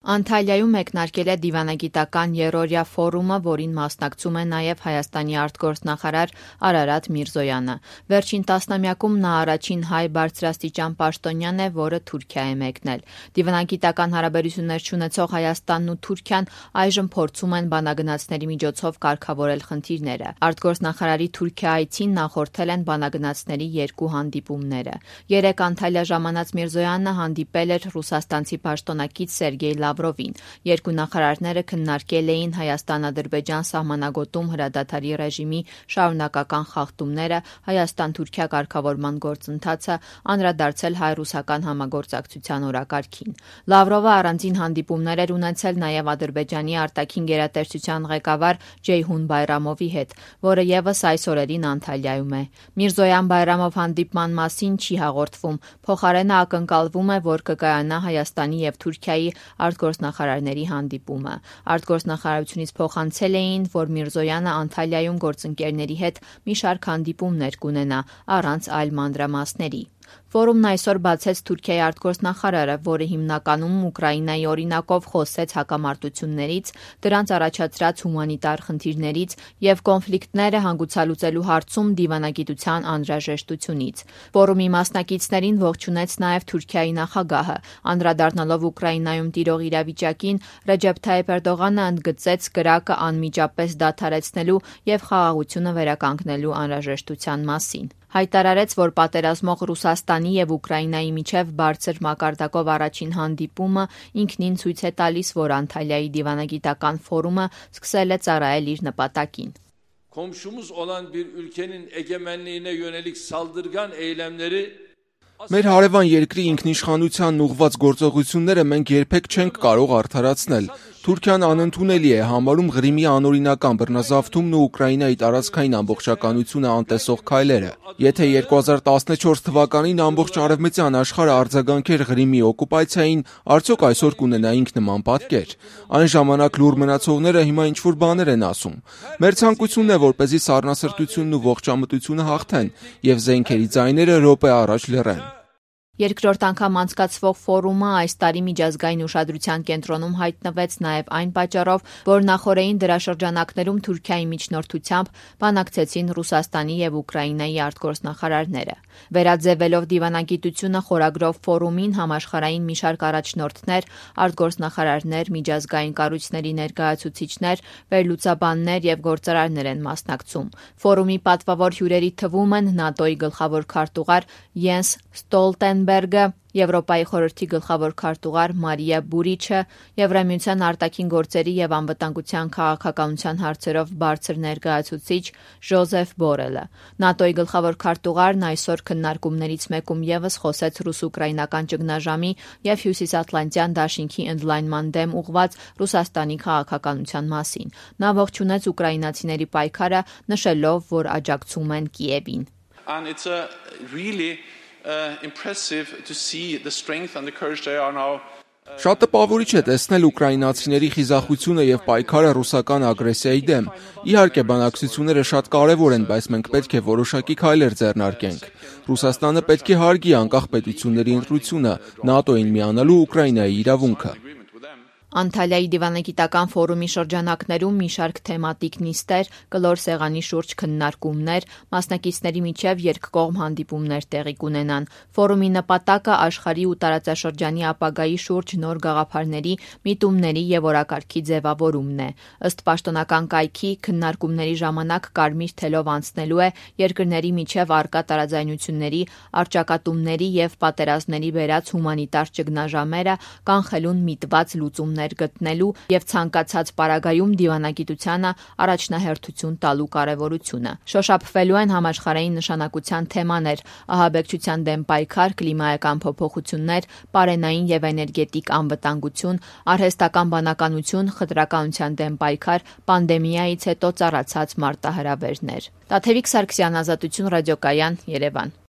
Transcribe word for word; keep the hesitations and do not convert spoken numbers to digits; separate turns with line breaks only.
Անտալիայում մեկնարկել է դիվանագիտական երրորդյա ֆորումը, որին մասնակցում է նաև Հայաստանի արտգործնախարար Արարատ Միրզոյանը։ Վերջին տասնամյակում նա առաջին հայ բարձրաստիճան պաշտոնյան է, որը Թուրքիա է մեկնել։ Դիվանագիտական հարաբերություններ չունեցող Հայաստանն ու Թուրքիան այժմ փորձում են բանագնացների միջոցով կարգավորել խնդիրները։ Արտգործնախարարի Թուրքիա այցին նախորդել են բանագնացների երկու հանդիպումները։ Երեկ Անտալիա ժամանած Միրզոյանը հանդիպել էր ռուսաստանցի պաշտոնակից Սերգեյ Լավրովին։ Երկու նախարարները քննարկել էին Հայաստան-Ադրբեջան սահմանագոտում հրադադարի ռեժիմի շարունակական խախտումները, Հայաստան-Թուրքիա կարգավորման գործընթացը, անդրադարձել հայ-ռուսական համագործակցության օրակարգին։ Լավրովը առանձին հանդիպումներ էր ունեցել նաև Ադրբեջանի արտաքին գերատեսչության ղեկավար Ջեյհուն Բայրամովի հետ, որը ևս այս օրերին Անտալիայում է։ Միրզոյան-Բայրամով հանդիպման մասին չի հաղորդվում, փոխարենը ակնկալվում է, որ կկայանա Հայաստանի և Թուրքիայի արտգործնախարարների հանդիպումը։ Արտգործնախարարությունից փոխանցել էին, որ Միրզոյանը Անտալիայում գործընկերների հետ մի շարք հանդիպումներ կունենա, առանց այլ մանրամասների։ Ֆորումն այսօր բացեց Թուրքիայի արտգործնախարարը, որը հիմնականում Ուկրաինայի օրինակով խոսեց հակամարտություններից, դրանց առաջացրած հումանիտար խնդիրներից և կոնֆլիկտները հանգուցալուծելու հարցում դիվանագիտության անհրաժեշտությունից։ Ֆորումի մասնակիցներին ողջունեց նաև Թուրքիայի նախագահը։ Անդրադառնալով Ուկրաինայում տիրող իրավիճակին, Ռեջեփ Թայիփ Էրդողանը ընդգծեց կրակը անմիջապես դադարեցնելու և խաղաղությունը վերականգնելու անհրաժեշտության մասին։ Հայտարարեց, որ պատերազմող Ռուսաստանի և Ուկրաինայի միջև բարձր մակարդակով առաջին հանդիպումը ինքնին ցույց է տալիս, որ Անտալիայի դիվանագիտական ֆորումը սկսել է ծառայել իր նպատակին։
Komşumuz olan bir ülkenin egemenliğine yönelik saldırgan eylemleri
Մեր հարևան երկրի ինքնիշխանությանն ուղղված գործողությունները մենք երբեք չենք կարող արդարացնել։ Թուրքիան անընդունելի է համարում Ղրիմի անօրինական բռնազավթումն ու Ուկրաինայի տարածքային ամբողջականությունը անտեսող քայլերը։ Եթե երկու հազար տասնչորս թվականին ամբողջ արևմտյան աշխարհը արձագանքեր Ղրիմի օկուպացիային, արդյոք այսօր կունենայինք նման պատկեր։ Այն ժամանակ լուր մնացողները հիմա ինչ-որ բաներ են ասում։ Մեր ցանկությունն է, որպեսզի սառնասրտությունն ու ողջամտությունը հաղթեն եւ զենքերի ձայները րոպե առաջ լռեն։
Երկրորդ անգամ անցկացվող ֆորումը այս տարի միջազգային ուշադրության կենտրոնում հայտնվեց նաև այն պատճառով, որ նախօրեին դրա շրջանակներում Թուրքիայի միջնորդությամբ բանակցեցին Ռուսաստանի և Ուկրաինայի արտգործնախարարները։ Վերաձևելով դիվանագիտությունը խորագրով ֆորումին համաշխարհային մի շարք առաջնորդներ, արտգործնախարարներ, միջազգային կառույցների ներկայացուցիչներ, վերլուծաբաններ և գործարարներ են մասնակցում։ Ֆորումի պատվավոր հյուրերի թվում են ՆԱՏՕ-ի գլխավոր քարտուղար Յենս Ստոլտենբերգը, Եվրոպայի խորհրդի գլխավոր քարտուղար Մարիա Բուրիչը, Եվրամիության արտաքին գործերի և անվտանգության քաղաքականության հարցերով բարձր ներկայացուցիչ Ժոզեֆ Բորելը։ ՆԱՏՕ-ի գլխավոր քարտուղարն այսօր քննարկումներից մեկում ևս խոսեց ռուս-ուկրաինական ճգնաժամի և Հյուսիսատլանտյան դաշինքի ընդլայնման դեմ ուղղված Ռուսաստանի քաղաքականության մասին։ Նա ողջունեց ուկրաինացիների պայքարը, նշելով, որ աջակցում են Կիևին։
Impressive to see the strength and the courage they are now
Շատ տպավորիչ է տեսնել ուկրաինացիների խիզախությունը եւ պայքարը ռուսական ագրեսիայի դեմ։ Իհարկե բանակցությունները շատ կարեւոր են, բայց մենք պետք է որոշակի քայլեր ձեռնարկենք։ Ռուսաստանը պետք է հարգի անկախ պետությունների ընտրությունը, ՆԱՏՕ-ին միանալու Ուկրաինայի իրավունքը։
Անտալիայի դիվանագիտական ֆորումի շրջանակներում մի շարք թեմատիկ նիստեր, կլոր սեղանի շուրջ քննարկումներ, մասնակիցների միջև երկկողմ հանդիպումներ տեղի կունենան։ Ֆորումի նպատակը աշխարհի ու տարածաշրջանի ապագայի շուրջ նոր գաղափարների, միտումների եւ օրակարգի ձևավորումն է։ Ըստ պաշտոնական կայքի, քննարկումների ժամանակ կարմիր թելով անցնելու է երկրների միջև առկա տարաձայնությունների, առճակատումների եւ պատերազմների բերած հումանիտար ճգնաժամերը, կանխելուն միտված լուծումներ գտնելու և ցանկացած պարագայում դիվանագիտությանը առաջնահերթություն տալու կարևորությունը։ Շոշափվելու են համաշխարհային նշանակության թեմաներ՝ ահաբեկչության դեմ պայքար, կլիմայական փոփոխություններ, պարենային և էներգետիկ անվտանգություն, արհեստական բանականություն, խտրականության դեմ պայքար, պանդեմիայից հետո ծառացած մարտահրավերներ։ Տաթևիկ Սարգսյան, Ազատություն ռադիոկայան, Երևան։